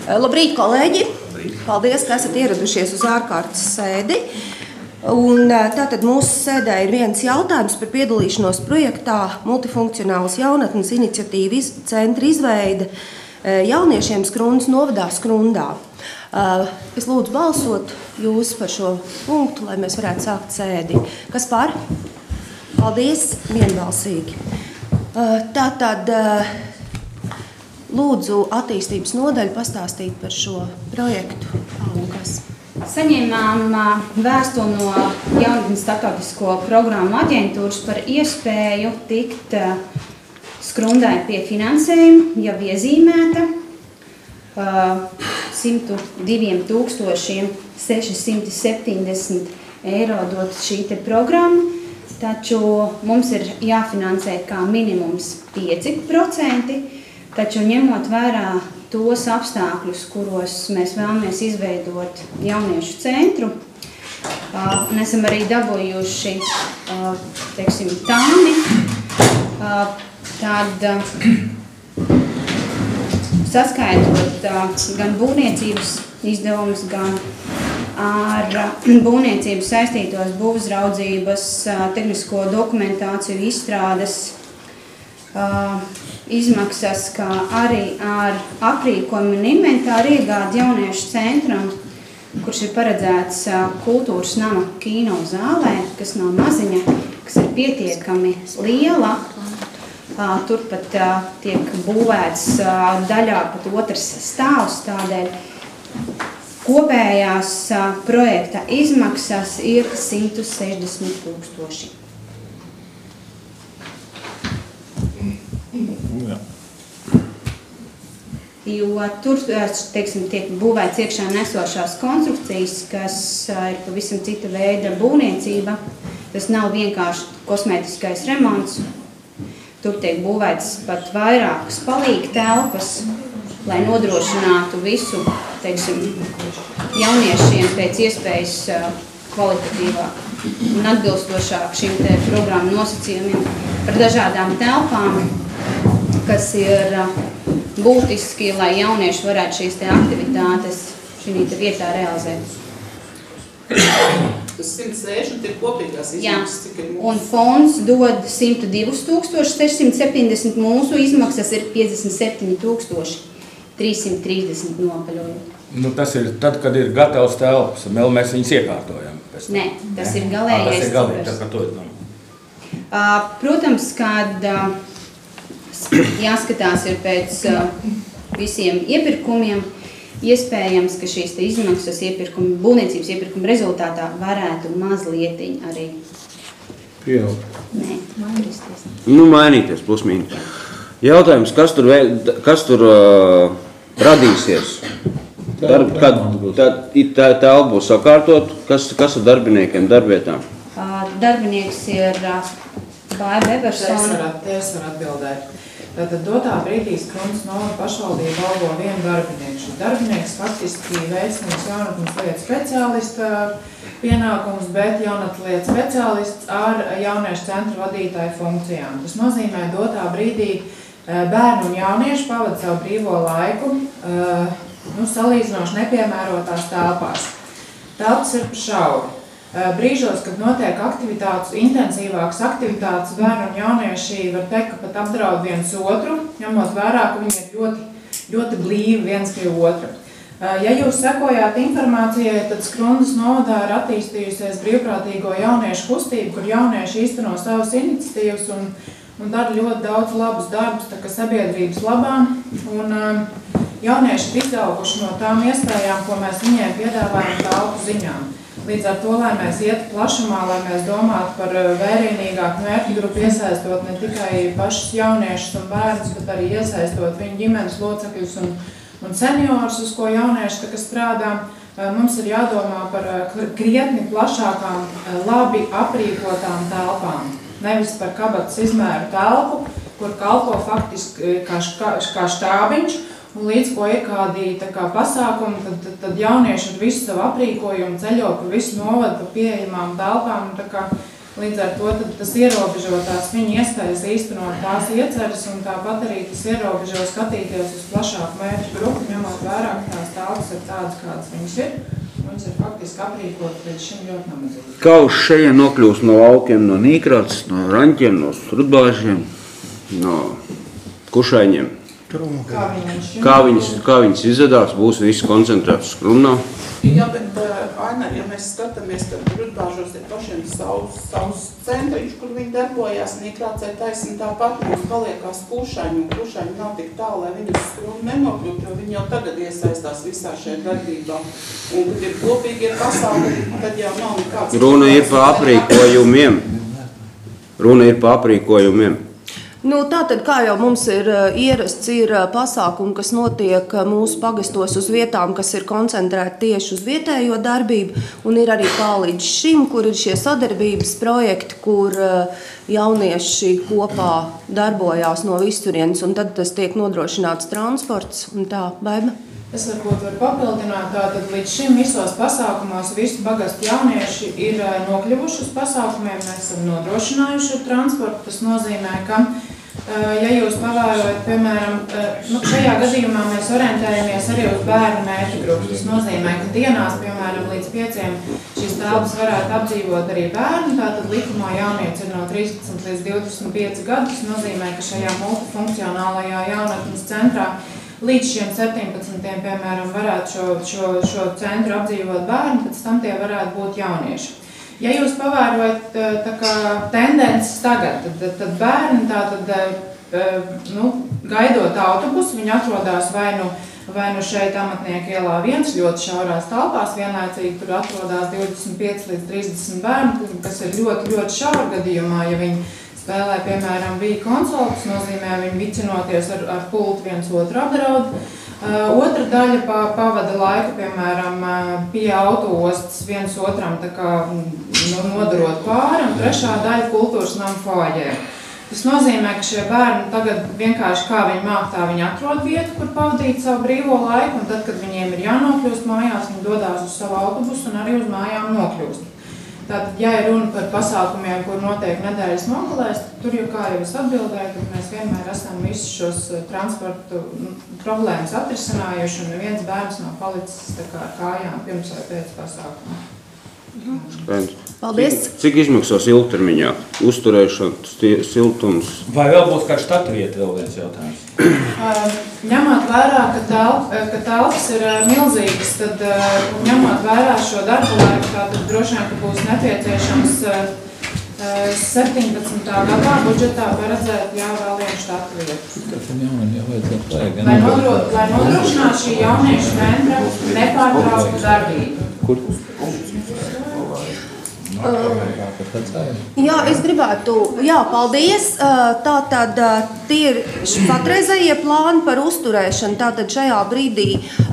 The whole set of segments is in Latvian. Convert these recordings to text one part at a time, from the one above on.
Labrīt, kolēģi! Paldies, ka esat ieradušies uz ārkārtas sēdi. Un tātad mūsu sēdē ir viens jautājums par piedalīšanos projektā Multifunkcionālas jaunatnes iniciatīvas centra izveide jauniešiem Skrundas novadā Skrundā. Es lūdzu balsot jūs par šo punktu, lai mēs varētu sākt sēdi. Kas par? Paldies, vienbalsīgi. Tātad lūdzu attīstības nodaļu pastāstīt par šo projektu. Saņēmām vēstuli no Jaunatnes starptautisko programmu aģentūras par iespēju tikt Skrundai pie finansējuma, jau iezīmēta 102 670 eiro dot šī te programma, taču mums ir jāfinansē kā minimums 5%, taču ņemot vērā tos apstākļus, kuros mēs vēlamies izveidot jauniešu centru, un esam arī dabūjuši, teiksim, tāmi, tad saskaitot gan būvniecības izdevumus, gan ar būvniecību saistītos būvuzraudzības, tehnisko dokumentāciju, izstrādes izmaksas, kā arī ar aprīkojumu un inventāru iegādi jauniešu centram, kurš ir paredzēts kultūras nama kino zālē, kas nav maziņa, kas ir pietiekami liela. Turpat tiek būvēts daļā pat otrs stāvs, tādēļ kopējās projekta izmaksas ir 160 000. Jo tur, teiksim, tiek būvēts iekšā nesošās konstrukcijas, kas ir pavisam cita veida būvniecība. Tas nav vienkārši kosmētiskais remonts. Tur tiek būvēts pat vairākas palīga telpas, lai nodrošinātu visu, teiksim, jauniešiem pēc iespējas kvalitatīvāk un atbilstošāk šim te programmu nosacījumiem par dažādām telpām, kas ir būtiski, lai jaunieši varētu šīs te aktivitātes šī te vietā realizēt. Tas 160 ir kopīgās izmaksas, cik ir mūsu? Un fonds dod 102 670, mūsu izmaksas ir 57 330 nopaļojot. Nu, tas ir tad, kad ir gatavs telpas, un vēl mēs viņus iekārtojam. Nē, tas ir galējais. Tas ir galējais, tas par to es domāju. Protams, kad jāskatās ir pēc visiem iepirkumiem, iespējams, ka šīs izmaksas būvniecības iepirkuma rezultātā varētu mazlietiņ arī pieaugt. Nē, mainīties. Mainīties, plus mīnus. Jautājums, kas tur radīsies? Kad telpa būs sakārtot, kas ar darbiniekiem, darbvietām? Darbinieks ir Bāja Bebersona. Es varu atbildēt. Tātad dotā brīdī Skrundas novada pašvaldība algo vienu darbinieku. Šis darbinieks faktiski veic mums jaunatnes lietu speciālista pienākums, bet jaunatnes lietu speciālists ar jauniešu centru vadītāju funkcijām. Tas nozīmē, dotā brīdī bērnu un jaunieši pavada savu brīvo laiku salīdzinoši nepiemērotās telpās. Telpas ir pa šauri. Brīžos, kad notiek intensīvākas aktivitātes, bērni un jaunieši var teikt, ka pat apdraud viens otru, ņemot vērā, ka viņi ir ļoti, ļoti blīvi viens pie otra. Ja jūs sekojāt informācijai, tad Skrundas novadā ir attīstījusies brīvprātīgo jauniešu kustību, kur jaunieši īsteno savas iniciatīvas un dara ļoti daudz labus darbus, tā kā sabiedrības labām. Un jaunieši ir izauguši no tām iespējām, ko mēs viņiem piedāvājam telpu ziņām. Līdz ar to, lai mēs ietu plašumā, lai mēs domātu par vērienīgāku mērķu grupu, iesaistot ne tikai pašus jauniešus un bērnus, bet arī iesaistot viņu ģimenes locekļus un seniorus, uz ko jaunieši strādā, mums ir jādomā par krietni plašākām, labi aprīkotām telpām. Nevis par kabatas izmēru telpu, kur kalpo faktiski kā štābiņš, un līdz ko ir kādi pasākumi, tad jaunieši ar visu savu aprīkojumu ceļo pa visu novadu pa pieejamām telpām. Līdz ar to tas ierobežo tās viņa iespējas īstenot tās ieceres, un tāpat arī tas ierobežo skatīties uz plašāku mērķu grupu, ņemot vērā, ka ir tādas, kādas viņas ir. Viņas ir faktiski aprīkot līdz šim ļoti nabadzīgi. Kā uz šeit nokļūst no laukiem, no Nīkrāts, no Raņķiem, no Rudbāžiem, no Kušaiņiem? Kā viņas izvedās, būs viss koncentrēts Skrumnā? Jā, bet, Aina, ja mēs skatāmies, tad Rudbāžos ir pašiem savus centriņš, kur viņi darbojās, Nīkrācē taisni tāpat mums paliekās Kušaiņi, un Kušaiņi nav tik tālu, lai viņas Skrumnu nenokļūt, jo viņi jau tagad iesaistās visā šajā darbībā. Un, kad ir kopīgie pasākumi, tad jau nav nekāds... Runa ir pa aprīkojumiem. Nu, tātad, kā jau mums ir ierasts, ir pasākumi, kas notiek mūsu pagastos uz vietām, kas ir koncentrēti tieši uz vietējo darbību, un ir arī līdz šim, kur ir šie sadarbības projekti, kur jaunieši kopā darbojās no visturienes, un tad tas tiek nodrošināts transports, un tā, Baiba? Es varbūt varu papildināt, tātad līdz šim visos pasākumos visu pagastu jaunieši ir nokļuvuši uz pasākumiem, mēs esam nodrošinājuši transportu, tas nozīmē, ka ja jūs pavērojat, piemēram, šajā gadījumā mēs orientējamies arī uz bērnu mērķu grupu. Tas nozīmē, ka dienās, piemēram, līdz 5 šīs telpas varētu apdzīvot arī bērni. Tātad likumā jaunieci ir no 13 līdz 25 gadu. Tas nozīmē, ka šajā multifunkcionālajā jaunatnes centrā līdz šiem 17, piemēram, varētu šo centru apdzīvot bērni, pēc tam tie varētu būt jaunieši. Ja jūs pavērojat tendences tagad, tad bērni gaidot autobusu, viņi atrodās vai nu šeit Amatnieku ielā 1 ļoti šaurās telpās, vienlaicīgi tur atrodās 25 līdz 30 bērni, kas ir ļoti, ļoti šaura gadījumā, ja viņi spēlē, piemēram, bija konsoli, tas nozīmē, viņi vicinoties ar pultu viens otru apdraud. Otra daļa pavada laiku, piemēram, pie autoostas viens otram nodarot pāri, un trešā daļa kultūras namu foajē. Tas nozīmē, ka šie bērni tagad vienkārši kā viņi māk, tā viņi atrod vietu, kur pavadīt savu brīvo laiku, un tad, kad viņiem ir jānokļūst mājās, viņi dodās uz savu autobusu un arī uz mājām nokļūst. Tātad, ja ir runa par pasākumiem, kur notiek nedēļas nogalēs, tur jau kā jau es atbildēju, tad mēs vienmēr esam visus šos transportu problēmas atrisinājuši, un neviens bērns nav palicis ar kājām pirms vai pēc pasākuma. Paldies! Cik izmaksās ilgtermiņā uzturēšana, siltums? Vai vēl būs kāds štatuvieta vēl viens jautājums? Ņemot vērā, ka telpas ir milzīgas, tad ņemot vērā šo darbu laiku, tad droši vien, ka būs nepieciešams 17. gadā budžetā paredzēt vēl vienu štatu vietu. Lai nodrošinātu šī jauniešu centra nepārtrauktu darbību. Jā, es gribētu, paldies. Tātad tie ir patreizējie plāni par uzturēšanu. Tātad šajā brīdī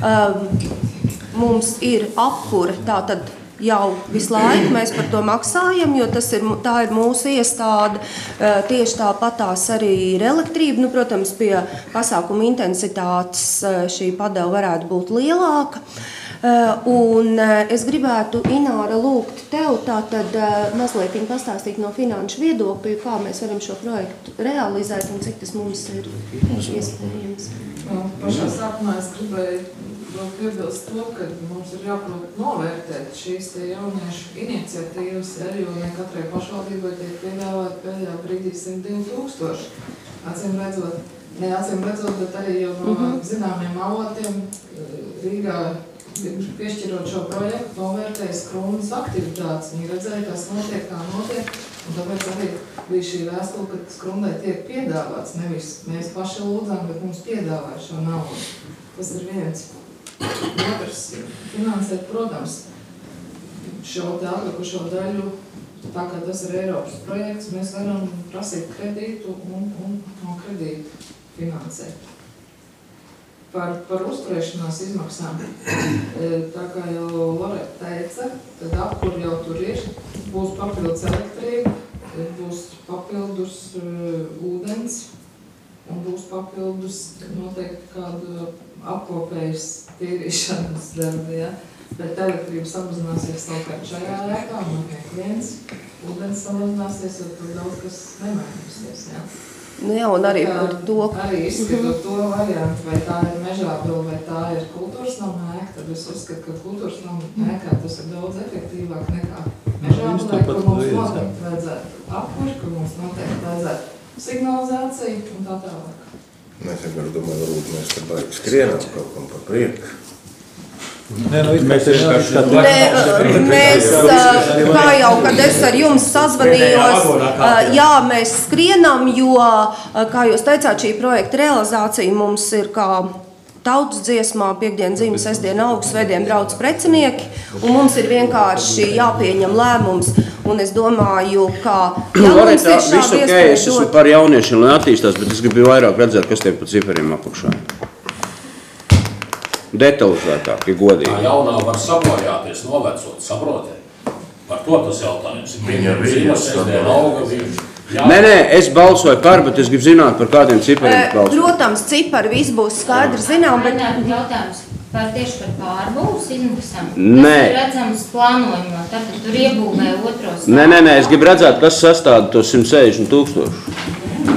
mums ir apkure, tātad jau visu laiku mēs par to maksājam, jo tā ir mūsu iestāde. Tieši tāpatās arī ir elektrība. Protams, pie pasākuma intensitātes šī padeva varētu būt lielāka. Un es gribētu, Ināra, lūgt tev tātad mazliet pastāstīt no finanšu viedokļa, kā mēs varam šo projektu realizēt un cik tas mums ir iespējams. Pašā sākumā es gribēju vēl piebilst to, ka mums ir jāprot novērtēt šīs jauniešu iniciatīvas, jo ne katrai pašvaldībai tiek piedāvāt pēdējā brīdī 102 000. Acīm redzot, bet arī jau no zināmiem avotiem Rīgā piešķirot šo projektu, novērtēja Skrumnas aktivitātes. Viņi redzēja, kas notiek, kā notiek, un tāpēc arī bija šī vēstule, ka Skrumnai tiek piedāvāts. Nevis mēs paši lūdzām, bet mums piedāvāja šo naudu. Tas ir viens. Otrs, finansēt, protams, šo atlikušo daļu, tā kā tas ir Eiropas projekts, mēs varam prasīt kredītu un no kredītu finansēt. Par uzturēšanās izmaksām, tā kā jau Loreta teica, tad apkur jau tur ir, būs papildus elektrība, būs papildus ūdens un būs papildus noteikti kādu apkopējas tīrīšanas darbi, ja? Bet elektrība samazināsies savukārt šajā ēkā, notiek viens, ūdens samazināsies, jo tur daudz kas nemainīsies, ja? Jā, un arī par to. Arī izskatot to variantu, vai tā ir mežābila, vai tā ir kultūras nama ēka, tad es uzskatu, ka kultūras nama ēkā tas ir daudz efektīvāk nekā mežābilē, kur mums noteikti vajadzētu apkuri, kur mums noteikti vajadzētu signalizāciju un tā tālāk. Mēs vienkārši domāju, varbūt mēs te baigi skrienam kaut kam par prieku. Mēs, kā jau, kad es ar jums sazvanījos, jā, mēs skrienam, jo, kā jūs teicāt, šī projekta realizācija mums ir kā tautas dziesmā, piekdien zīme, sestdien augs, svētdien brauc precinieki, un mums ir vienkārši jāpieņem lēmums, un es domāju, ka mums ir šādi iespēja es esmu par jauniešiem, lai attīstās, bet es gribu vairāk redzēt, kas tev pa ciferiem apakšā. Detalizētāk, ja godīgi. Tā jaunā var sabojāties, novecot, saprotiet? Par to tas jautājums ir. Viņa zīmes, sestdien auga viņš. Nē, es balsoju par, bet es gribu zināt, par kādiem cipariem balsoju. Protams, cipari viss būs skaidri zinām, bet... Jautājums par tieši par pārbūvas izmaksām. Nē. Tas ir redzams plānojumā, tad tur iebūvē otros. Nē, es gribu redzēt, kas sastāda to 160 000.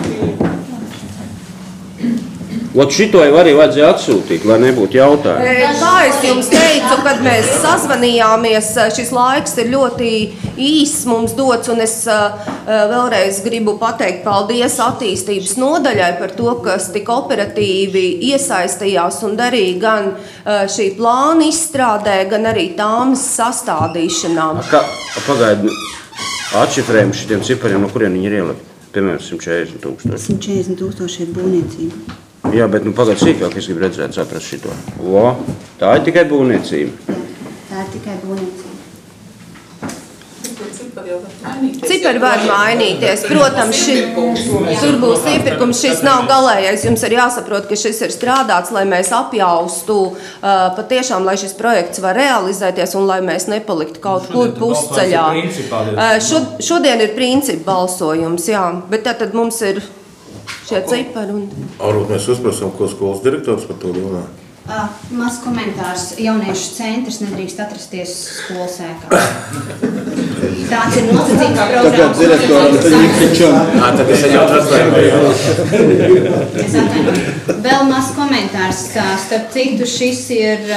Ot šito jau arī vajadzēja atsūtīt, lai nebūtu jautājumu. Kā es jums teicu, kad mēs sazvanījāmies, šis laiks ir ļoti īss mums dots, un es vēlreiz gribu pateikt paldies attīstības nodaļai par to, kas tik operatīvi iesaistījās un darīja gan šī plāna izstrādē, gan arī tāmas sastādīšanā. Pagaidi, atšifrējumi šitiem cipariem, no kuriem viņi ir ielikt? Piemēram, 140 000. 140 000 ir būvniecība. Jā, bet pagaid sīkāk es gribu redzēt, saprast šito. Tā ir tikai būvniecība. Tā ir tikai būvniecība. Cipari var mainīties. Protams, tur būs iepirkums, šis nav galējais. Jums ir jāsaprot, ka šis ir strādāts, lai mēs apjaustu patiešām, lai šis projekts var realizēties un lai mēs nepaliktu kaut kur pusceļā. Šodien ir principu balsojums, jā, bet tad mums ir šie cipari. Varbūt mēs uzprasām, ko skolas direktors par to domā? Maz komentārs. Jauniešu centrs nedrīkst atrasties skolas ēkā. Tāds ir nosacīts programmas. Tad es jau atvainoju. Es atvainoju. Vēl maz komentārs. Starp citu, šis ir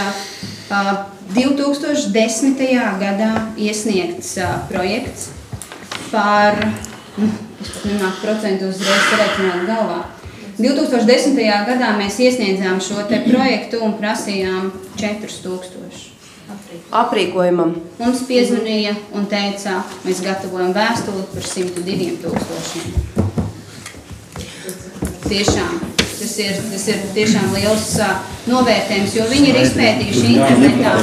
2010. gadā iesniegts projekts par... Es pat nenāku procentu uzreiz sareiķināt galvā. 2010. gadā mēs iesniedzām šo te projektu un prasījām 4000. Aprīkojumam. Mums piezvanīja un teica, mēs gatavojam vēstuli par 102 000. Tiešām. Tas ir tiešām liels novērtējums, jo viņi ir izpētījuši internetā.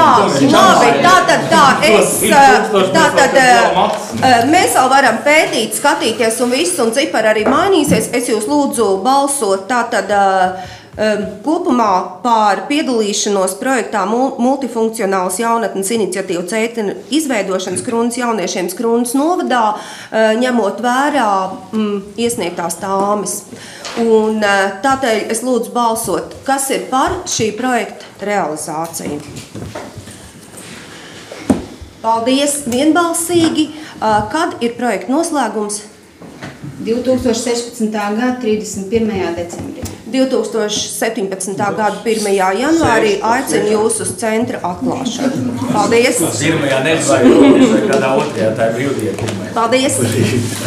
Mēs vēl varam pētīt, skatīties un viss, un cipari arī mainīsies. Es jūs lūdzu balsot kopumā par piedalīšanos projektā multifunkcionāls jaunatnes iniciatīvu centra izveidošanas Krunas jauniešiem Krunas novadā, ņemot vērā iesniegtās tāmes. Un tādēļ es lūdzu balsot, kas ir par šī projekta realizāciju. Paldies vienbalsīgi. Kad ir projekta noslēgums? 2016. gada 31. decembrī. 2017. gada 1. janvārī aicinu jūs uz centra atklāšanu. Paldies! Pirmajā nedēļā, kādā otrajā, tā ir brīvdiena. Paldies!